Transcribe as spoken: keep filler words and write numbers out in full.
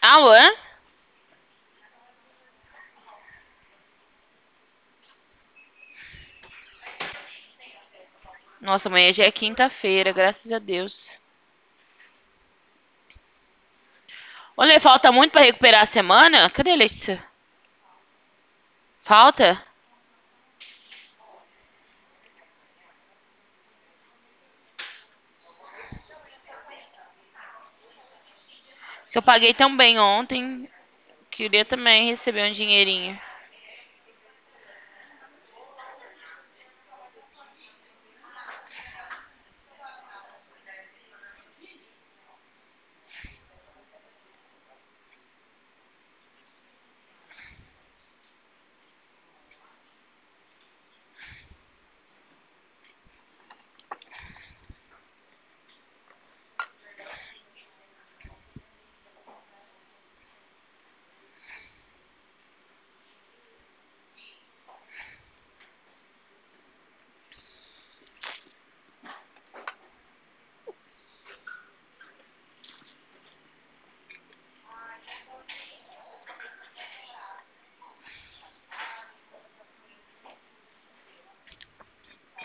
Alô? Nossa, amanhã já é quinta-feira, graças a Deus. Olha, falta muito pra recuperar a semana? Cadê a Letícia? Falta? Que eu paguei tão bem ontem. Queria também receber um dinheirinho.